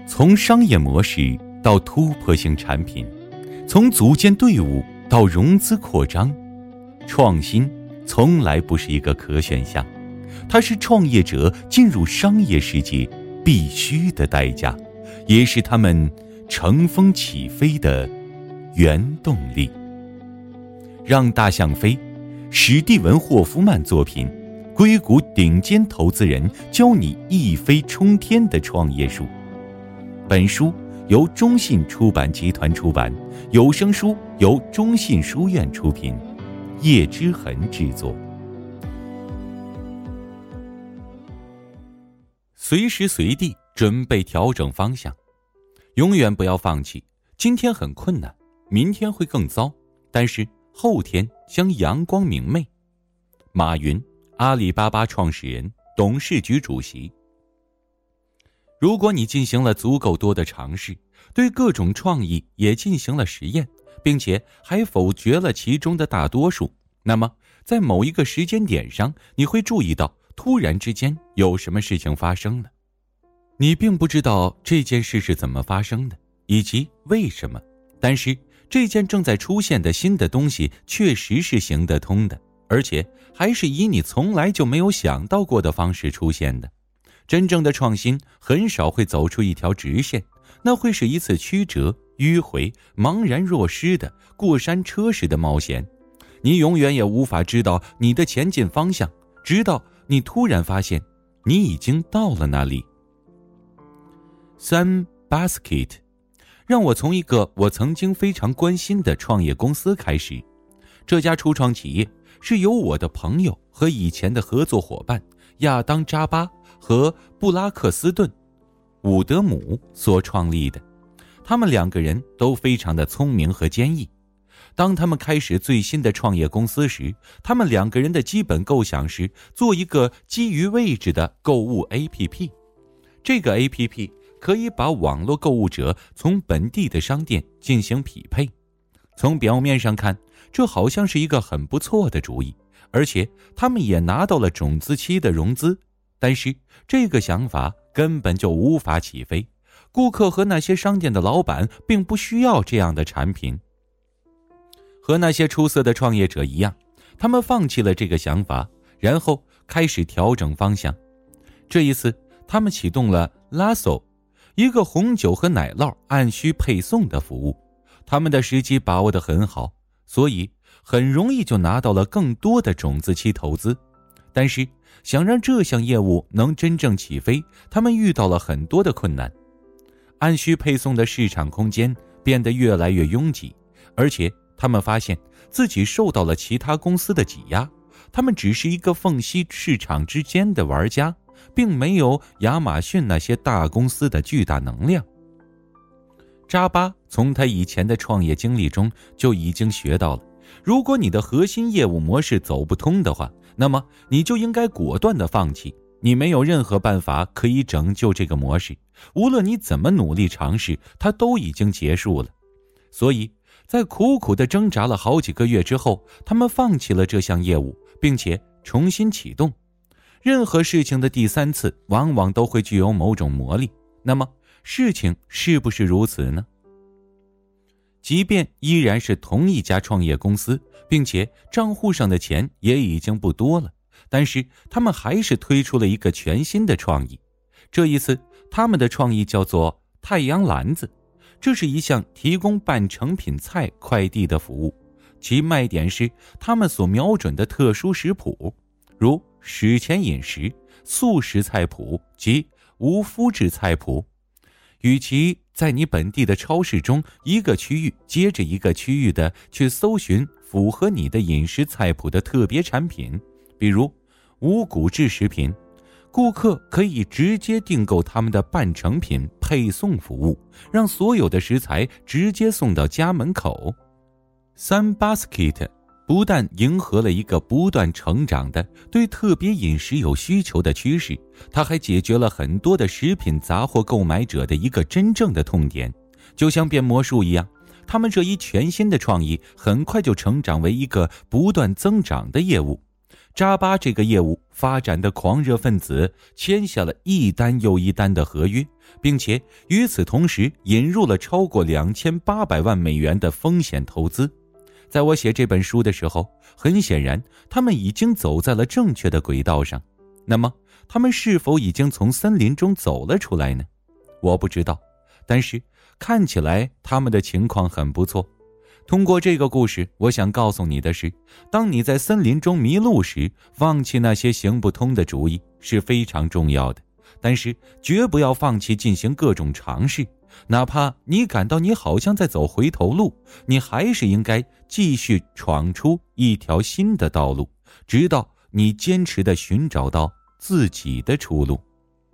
从商业模式到突破性产品，从组建队伍到融资扩张，创新从来不是一个可选项，它是创业者进入商业世界必须的代价，也是他们乘风起飞的原动力。让大象飞，史蒂文·霍夫曼作品，硅谷顶尖投资人教你一飞冲天的创业术。本书由中信出版集团出版，有声书由中信书院出品，叶之痕制作。随时随地准备调整方向，永远不要放弃。今天很困难，明天会更糟，但是后天将阳光明媚。马云，阿里巴巴创始人、董事局主席。如果你进行了足够多的尝试，对各种创意也进行了实验，并且还否决了其中的大多数，那么在某一个时间点上，你会注意到突然之间有什么事情发生了。你并不知道这件事是怎么发生的，以及为什么，但是这件正在出现的新的东西确实是行得通的，而且还是以你从来就没有想到过的方式出现的。真正的创新很少会走出一条直线，那会是一次曲折、迂回、茫然若失的过山车式的冒险。你永远也无法知道你的前进方向，直到你突然发现你已经到了那里。Sam Baskett， 让我从一个我曾经非常关心的创业公司开始。这家初创企业是由我的朋友和以前的合作伙伴亚当·扎巴和布拉克斯顿·伍德姆所创立的。他们两个人都非常的聪明和坚毅。当他们开始最新的创业公司时，他们两个人的基本构想是做一个基于位置的购物 APP。 这个 APP 可以把网络购物者从本地的商店进行匹配。从表面上看，这好像是一个很不错的主意，而且他们也拿到了种子期的融资。但是这个想法根本就无法起飞，顾客和那些商店的老板并不需要这样的产品。和那些出色的创业者一样，他们放弃了这个想法，然后开始调整方向。这一次，他们启动了 Lasso， 一个红酒和奶酪按需配送的服务。他们的时机把握得很好，所以很容易就拿到了更多的种子期投资。但是想让这项业务能真正起飞，他们遇到了很多的困难。按需配送的市场空间变得越来越拥挤，而且他们发现自己受到了其他公司的挤压，他们只是一个缝隙市场之间的玩家，并没有亚马逊那些大公司的巨大能量。扎巴从他以前的创业经历中就已经学到了，如果你的核心业务模式走不通的话，那么你就应该果断地放弃。你没有任何办法可以拯救这个模式，无论你怎么努力尝试，它都已经结束了。所以在苦苦地挣扎了好几个月之后，他们放弃了这项业务，并且重新启动。任何事情的第三次往往都会具有某种魔力，那么事情是不是如此呢？即便依然是同一家创业公司，并且账户上的钱也已经不多了，但是他们还是推出了一个全新的创意。这一次他们的创意叫做太阳篮子，这是一项提供半成品菜快递的服务，其卖点是他们所瞄准的特殊食谱，如史前饮食、素食菜谱及无麸质菜谱。与其在你本地的超市中一个区域接着一个区域的去搜寻符合你的饮食菜谱的特别产品，比如无骨质食品，顾客可以直接订购他们的半成品配送服务，让所有的食材直接送到家门口。Sam Baskett 不但迎合了一个不断成长的对特别饮食有需求的趋势，他还解决了很多的食品杂货购买者的一个真正的痛点。就像变魔术一样，他们这一全新的创意很快就成长为一个不断增长的业务。 扎巴这个业务发展的狂热分子签下了一单又一单的合约，并且与此同时引入了超过2800万美元的风险投资。在我写这本书的时候，很显然他们已经走在了正确的轨道上。那么他们是否已经从森林中走了出来呢？我不知道，但是看起来他们的情况很不错。通过这个故事，我想告诉你的是，当你在森林中迷路时，放弃那些行不通的主意是非常重要的，但是绝不要放弃进行各种尝试。哪怕你感到你好像在走回头路，你还是应该继续闯出一条新的道路，直到你坚持地寻找到自己的出路。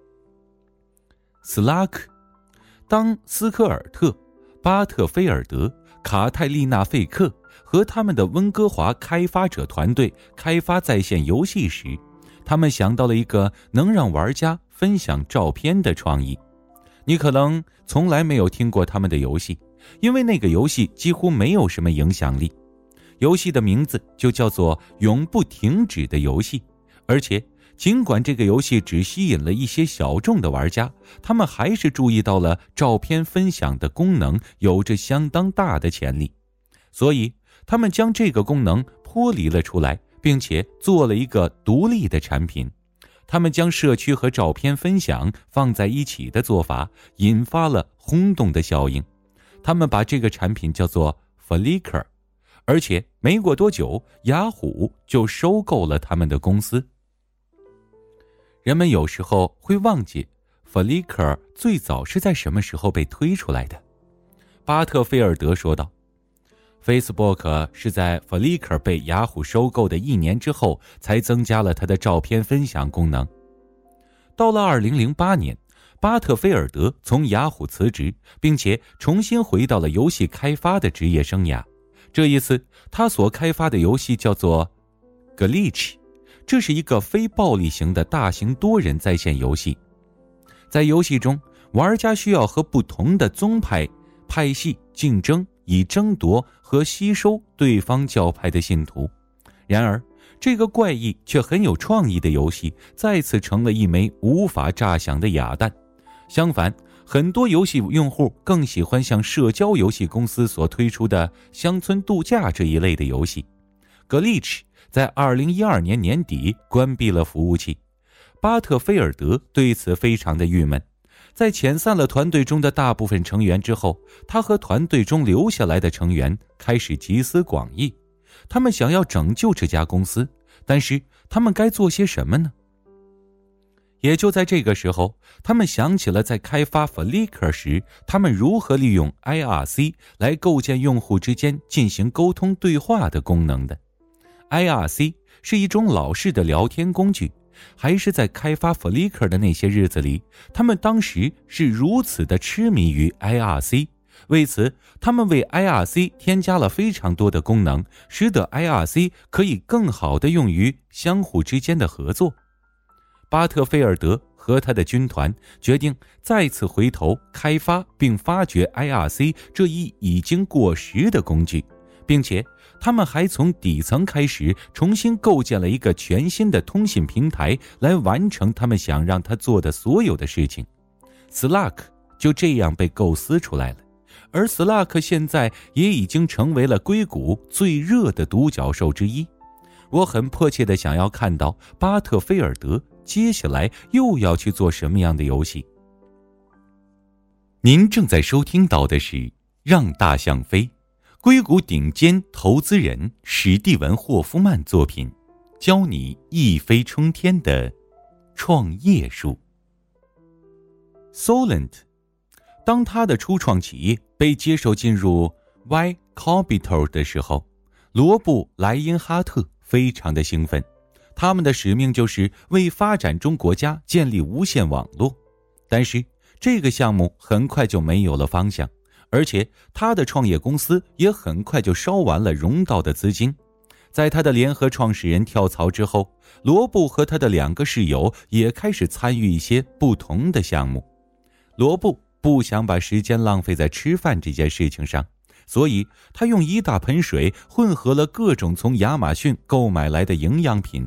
斯拉克，当斯科尔特、巴特菲尔德、卡泰利娜·费克和他们的温哥华开发者团队开发在线游戏时，他们想到了一个能让玩家分享照片的创意。你可能从来没有听过他们的游戏，因为那个游戏几乎没有什么影响力。游戏的名字就叫做永不停止的游戏，而且尽管这个游戏只吸引了一些小众的玩家，他们还是注意到了照片分享的功能有着相当大的潜力，所以他们将这个功能剥离了出来，并且做了一个独立的产品。他们将社区和照片分享放在一起的做法引发了轰动的效应，他们把这个产品叫做 Flickr， 而且没过多久，雅虎就收购了他们的公司。人们有时候会忘记 Flickr 最早是在什么时候被推出来的。巴特菲尔德说道， Facebook 是在 Flickr 被雅虎收购的1年之后才增加了它的照片分享功能。到了2008年，巴特菲尔德从雅虎辞职，并且重新回到了游戏开发的职业生涯。这一次他所开发的游戏叫做 Glitch， 这是一个非暴力型的大型多人在线游戏。在游戏中，玩家需要和不同的宗派派系竞争，以争夺和吸收对方教派的信徒。然而这个怪异却很有创意的游戏再次成了一枚无法炸响的哑弹。相反，很多游戏用户更喜欢像社交游戏公司所推出的乡村度假这一类的游戏。Glitch 在2012年年底关闭了服务器，巴特菲尔德对此非常的郁闷。在遣散了团队中的大部分成员之后，他和团队中留下来的成员开始集思广益，他们想要拯救这家公司，但是他们该做些什么呢？也就在这个时候，他们想起了在开发 Flickr 时，他们如何利用 IRC 来构建用户之间进行沟通对话的功能的。IRC 是一种老式的聊天工具，还是在开发 Flickr 的那些日子里，他们当时是如此的痴迷于 IRC， 为此他们为 IRC 添加了非常多的功能，使得 IRC 可以更好地用于相互之间的合作。巴特菲尔德和他的军团决定再次回头开发并发掘 IRC 这一已经过时的工具，并且他们还从底层开始重新构建了一个全新的通信平台来完成他们想让它做的所有的事情。Slack 就这样被构思出来了，而 Slack 现在也已经成为了硅谷最热的独角兽之一。我很迫切地想要看到巴特菲尔德接下来又要去做什么样的游戏。您正在收听到的是《让大象飞》，硅谷顶尖投资人史蒂文·霍夫曼作品，教你一飞冲天的创业术。Solent， 当他的初创企业被接受进入 Y Capital 的时候，罗布·莱因哈特非常的兴奋。他们的使命就是为发展中国家建立无线网络，但是这个项目很快就没有了方向，而且他的创业公司也很快就烧完了融到的资金。在他的联合创始人跳槽之后，罗布和他的2个室友也开始参与一些不同的项目。罗布不想把时间浪费在吃饭这件事情上，所以他用一大盆水混合了各种从亚马逊购买来的营养品，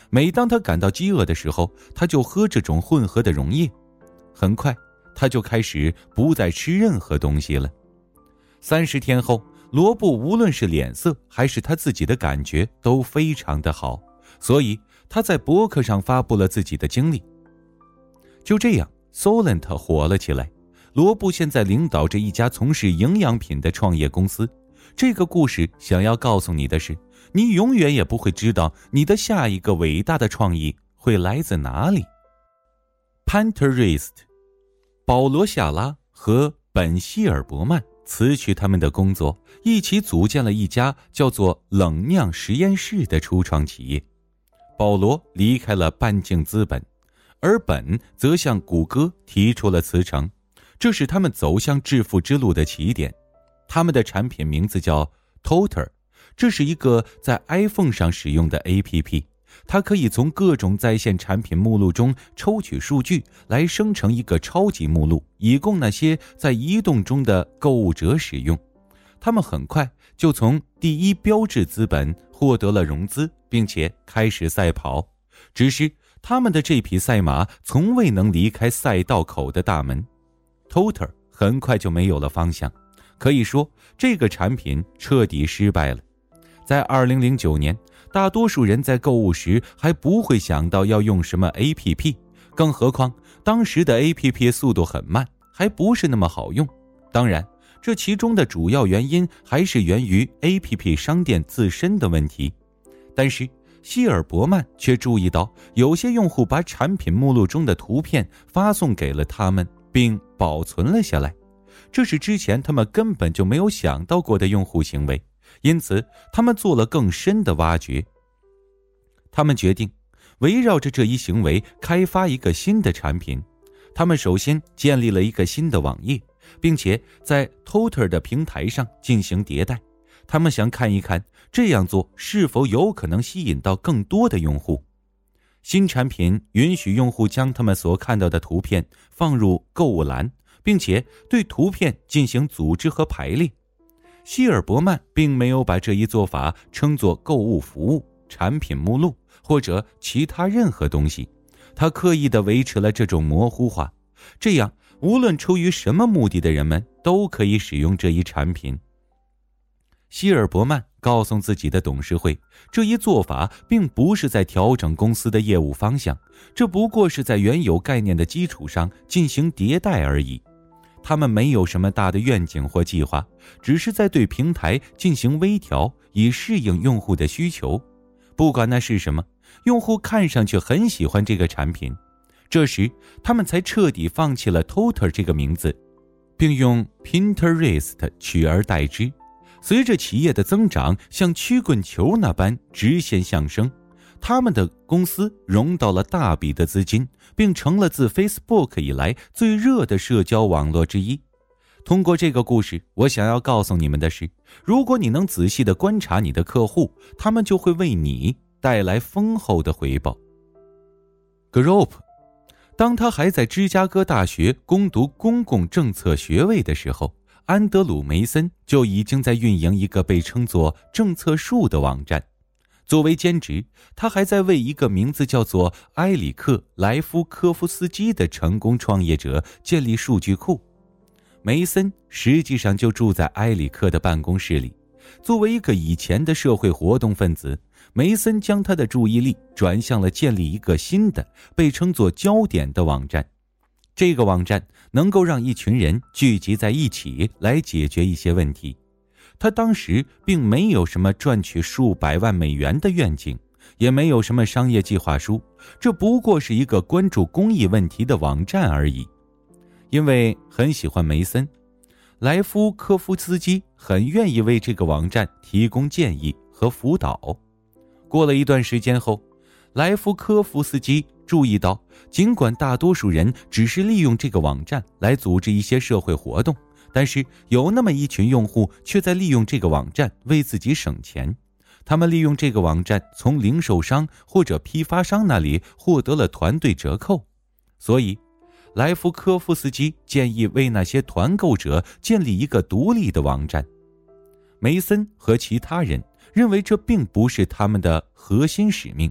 每当他感到饥饿的时候，他就喝这种混合的溶液。很快，他就开始不再吃任何东西了。30天后，罗布无论是脸色还是他自己的感觉都非常的好，所以他在博客上发布了自己的经历。就这样 Solent 火了起来。罗布现在领导着一家从事营养品的创业公司。这个故事想要告诉你的是，你永远也不会知道你的下一个伟大的创意会来自哪里。Pinterest， 保罗·夏拉和本·希尔伯曼辞去他们的工作，一起组建了一家叫做冷酿实验室的初创企业。保罗离开了半径资本，而本则向谷歌提出了辞呈，这是他们走向致富之路的起点。他们的产品名字叫 Toter， 这是一个在 iPhone 上使用的 APP， 它可以从各种在线产品目录中抽取数据来生成一个超级目录，以供那些在移动中的购物者使用。他们很快就从第一标志资本获得了融资，并且开始赛跑。只是他们的这匹赛马从未能离开赛道口的大门。Toter 很快就没有了方向，可以说这个产品彻底失败了。在2009年，大多数人在购物时还不会想到要用什么 APP， 更何况当时的 APP 速度很慢，还不是那么好用。当然，这其中的主要原因还是源于 APP 商店自身的问题。但是希尔伯曼却注意到，有些用户把产品目录中的图片发送给了他们，并保存了下来。这是之前他们根本就没有想到过的用户行为，因此他们做了更深的挖掘。他们决定围绕着这一行为开发一个新的产品。他们首先建立了一个新的网页，并且在 Toter 的平台上进行迭代。他们想看一看这样做是否有可能吸引到更多的用户。新产品允许用户将他们所看到的图片放入购物栏，并且对图片进行组织和排列。希尔伯曼并没有把这一做法称作购物服务、产品目录或者其他任何东西，他刻意地维持了这种模糊化，这样无论出于什么目的的人们都可以使用这一产品。希尔伯曼告诉自己的董事会，这一做法并不是在调整公司的业务方向，这不过是在原有概念的基础上进行迭代而已。他们没有什么大的愿景或计划，只是在对平台进行微调，以适应用户的需求。不管那是什么，用户看上去很喜欢这个产品。这时他们才彻底放弃了 Toter 这个名字，并用 Pinterest 取而代之。随着企业的增长像曲棍球那般直线上升，他们的公司融到了大笔的资金，并成了自 Facebook 以来最热的社交网络之一。通过这个故事，我想要告诉你们的是，如果你能仔细地观察你的客户，他们就会为你带来丰厚的回报。Grop， 当他还在芝加哥大学攻读公共政策学位的时候，安德鲁·梅森就已经在运营一个被称作政策树的网站。作为兼职，他还在为一个名字叫做埃里克·莱夫科夫斯基的成功创业者建立数据库。梅森实际上就住在埃里克的办公室里。作为一个以前的社会活动分子，梅森将他的注意力转向了建立一个新的被称作焦点的网站。这个网站能够让一群人聚集在一起来解决一些问题。他当时并没有什么赚取数百万美元的愿景，也没有什么商业计划书，这不过是一个关注公益问题的网站而已。因为很喜欢梅森，莱夫科夫斯基很愿意为这个网站提供建议和辅导。过了一段时间后，莱夫科夫斯基注意到，尽管大多数人只是利用这个网站来组织一些社会活动，但是有那么一群用户却在利用这个网站为自己省钱。他们利用这个网站从零售商或者批发商那里获得了团队折扣，所以莱夫科夫斯基建议为那些团购者建立一个独立的网站。梅森和其他人认为这并不是他们的核心使命，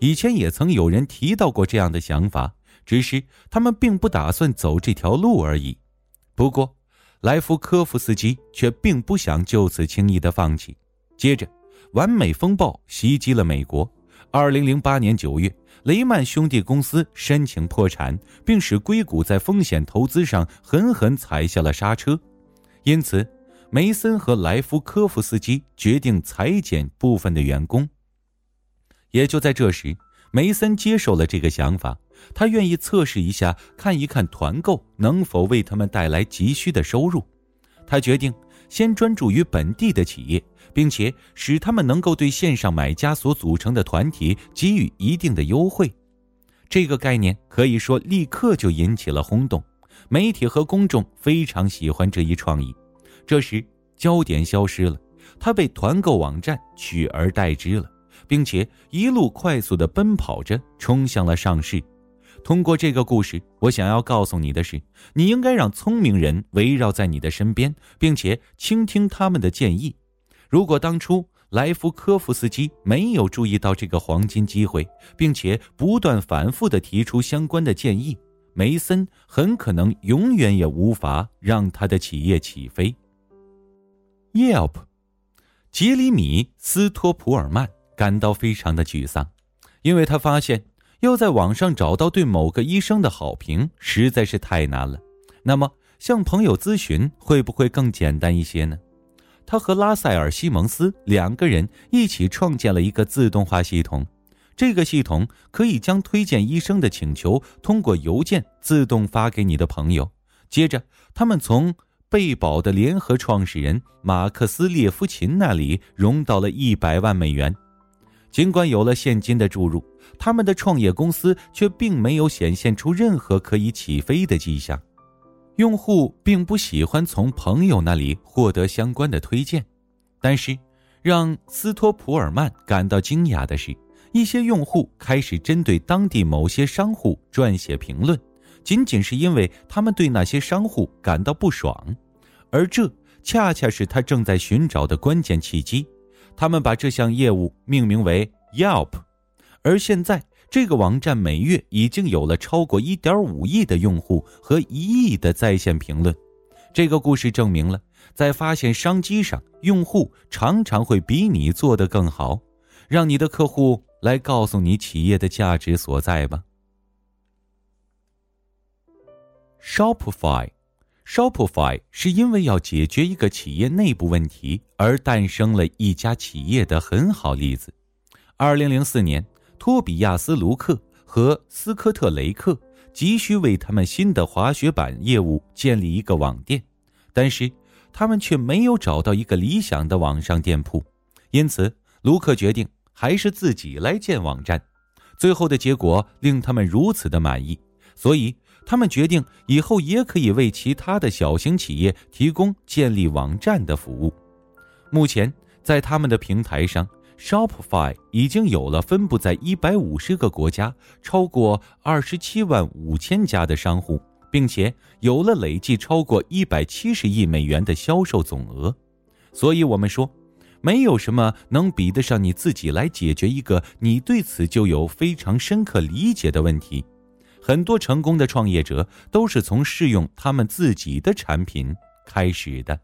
以前也曾有人提到过这样的想法，只是他们并不打算走这条路而已。不过莱夫科夫斯基却并不想就此轻易的放弃。接着完美风暴袭击了美国。2008年9月，雷曼兄弟公司申请破产，并使硅谷在风险投资上狠狠踩下了刹车。因此梅森和莱夫科夫斯基决定裁减部分的员工。也就在这时，梅森接受了这个想法，他愿意测试一下，看一看团购能否为他们带来急需的收入。他决定先专注于本地的企业，并且使他们能够对线上买家所组成的团体给予一定的优惠。这个概念可以说立刻就引起了轰动，媒体和公众非常喜欢这一创意。这时焦点消失了，它被团购网站取而代之了，并且一路快速地奔跑着冲向了上市。通过这个故事，我想要告诉你的是，你应该让聪明人围绕在你的身边，并且倾听他们的建议。如果当初莱夫科夫斯基没有注意到这个黄金机会，并且不断反复地提出相关的建议，梅森很可能永远也无法让他的企业起飞。Yelp， 杰里米·斯托普尔曼感到非常的沮丧，因为他发现要在网上找到对某个医生的好评实在是太难了。那么向朋友咨询会不会更简单一些呢？他和拉塞尔·西蒙斯两个人一起创建了一个自动化系统，这个系统可以将推荐医生的请求通过邮件自动发给你的朋友。接着他们从贝宝的联合创始人马克思·列夫琴那里融到了100万美元。尽管有了现金的注入，他们的创业公司却并没有显现出任何可以起飞的迹象。用户并不喜欢从朋友那里获得相关的推荐，但是让斯托普尔曼感到惊讶的是，一些用户开始针对当地某些商户撰写评论，仅仅是因为他们对那些商户感到不爽，而这恰恰是他正在寻找的关键契机。他们把这项业务命名为 Yelp， 而现在这个网站每月已经有了超过 1.5 亿的用户和1亿的在线评论。这个故事证明了，在发现商机上，用户常常会比你做得更好。让你的客户来告诉你企业的价值所在吧。Shopify 是因为要解决一个企业内部问题而诞生了一家企业的很好例子。2004年，托比亚斯·卢克和斯科特·雷克急需为他们新的滑雪板业务建立一个网店，但是他们却没有找到一个理想的网上店铺，因此卢克决定还是自己来建网站。最后的结果令他们如此的满意，所以他们决定以后也可以为其他的小型企业提供建立网站的服务。目前在他们的平台上， Shopify 已经有了分布在150个国家，超过27万5千家的商户，并且有了累计超过170亿美元的销售总额。所以我们说，没有什么能比得上你自己来解决一个你对此就有非常深刻理解的问题。很多成功的创业者都是从试用他们自己的产品开始的。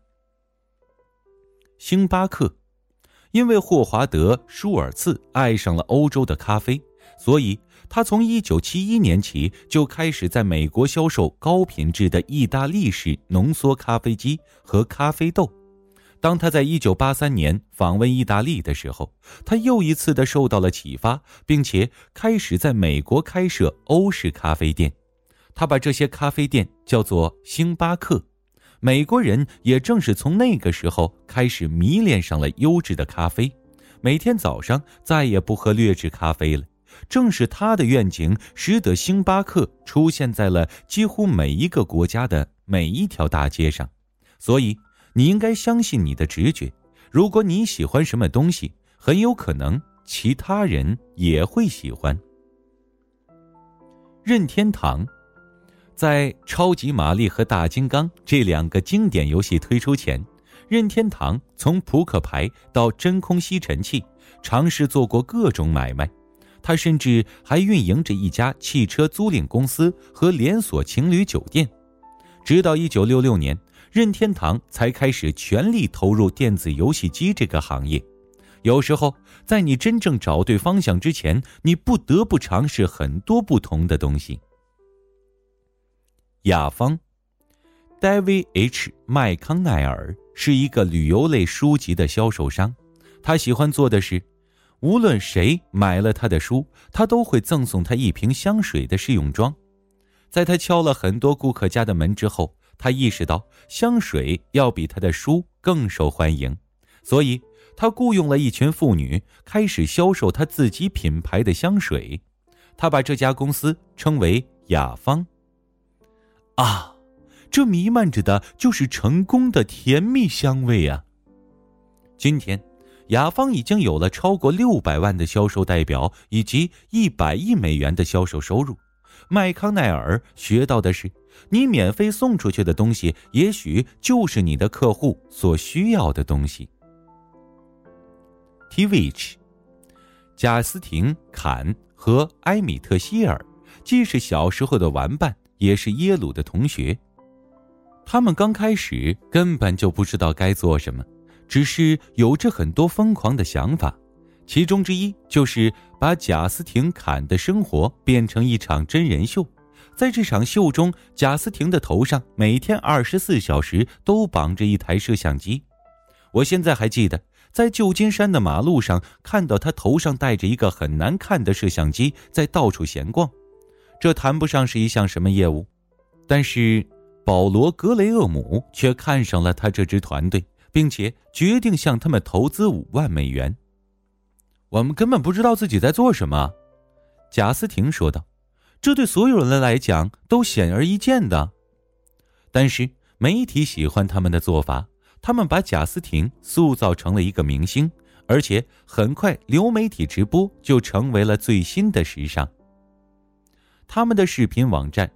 星巴克，因为霍华德·舒尔茨爱上了欧洲的咖啡，所以他从1971年起就开始在美国销售高品质的意大利式浓缩咖啡机和咖啡豆。当他在1983年访问意大利的时候，他又一次地受到了启发，并且开始在美国开设欧式咖啡店。他把这些咖啡店叫做星巴克。美国人也正是从那个时候开始迷恋上了优质的咖啡，每天早上再也不喝劣质咖啡了。正是他的愿景使得星巴克出现在了几乎每一个国家的每一条大街上。所以你应该相信你的直觉，如果你喜欢什么东西，很有可能其他人也会喜欢。任天堂，在超级玛丽和大金刚这两个经典游戏推出前，任天堂从扑克牌到真空吸尘器尝试做过各种买卖。 他甚至还运营着一家汽车租赁公司和连锁情侣酒店。直到1966年，任天堂才开始全力投入电子游戏机这个行业。有时候，在你真正找对方向之前，你不得不尝试很多不同的东西。雅芳 David H. 麦康奈尔是一个旅游类书籍的销售商。他喜欢做的是，无论谁买了他的书，他都会赠送他一瓶香水的试用装。在他敲了很多顾客家的门之后，他意识到香水要比他的书更受欢迎，所以他雇佣了一群妇女，开始销售他自己品牌的香水。他把这家公司称为雅芳。啊，这弥漫着的就是成功的甜蜜香味啊！今天，雅芳已经有了超过600万的销售代表，以及100亿美元的销售收入。麦康奈尔学到的是，你免费送出去的东西，也许就是你的客户所需要的东西。Tvich 贾斯汀·坎和埃米特·希尔既是小时候的玩伴，也是耶鲁的同学。他们刚开始根本就不知道该做什么，只是有着很多疯狂的想法。其中之一就是把贾斯汀·坎的生活变成一场真人秀。在这场秀中，贾斯汀的头上每天24小时都绑着一台摄像机。我现在还记得，在旧金山的马路上看到他头上戴着一个很难看的摄像机，在到处闲逛。这谈不上是一项什么业务，但是保罗·格雷厄姆却看上了他这支团队，并且决定向他们投资5万美元。我们根本不知道自己在做什么，贾斯汀说道。这对所有人来讲都显而易见的。但是媒体喜欢他们的做法，他们把贾斯汀塑造成了一个明星，而且很快流媒体直播就成为了最新的时尚。他们的视频网站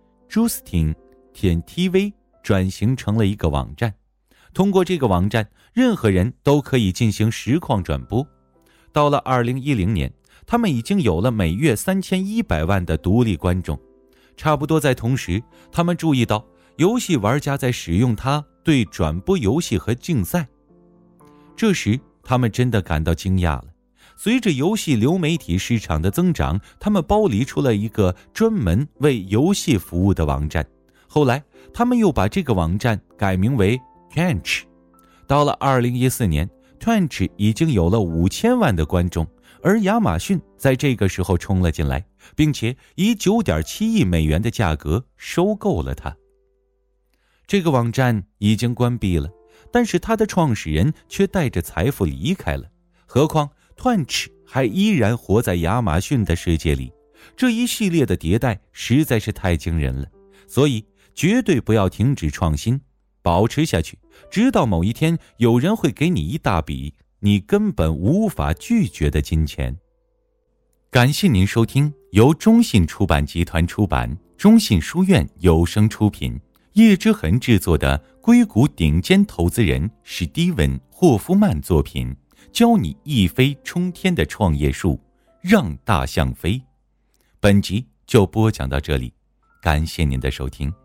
Justin.TV 转型成了一个网站，通过这个网站，任何人都可以进行实况转播。到了2010年，他们已经有了每月3100万的独立观众。差不多在同时，他们注意到游戏玩家在使用它对转播游戏和竞赛。这时他们真的感到惊讶了。随着游戏流媒体市场的增长，他们剥离出了一个专门为游戏服务的网站。后来他们又把这个网站改名为 Twitch。 到了2014年， Twitch 已经有了5000万的观众，而亚马逊在这个时候冲了进来，并且以9.7亿美元的价格收购了它。这个网站已经关闭了，但是它的创始人却带着财富离开了。何况 Twitch 还依然活在亚马逊的世界里。这一系列的迭代实在是太惊人了，所以绝对不要停止创新，保持下去，直到某一天有人会给你一大笔你根本无法拒绝的金钱。感谢您收听由中信出版集团出版，中信书院有声出品，叶之痕制作的硅谷顶尖投资人史蒂文·霍夫曼作品，教你一飞冲天的创业术，让大象飞。本集就播讲到这里，感谢您的收听。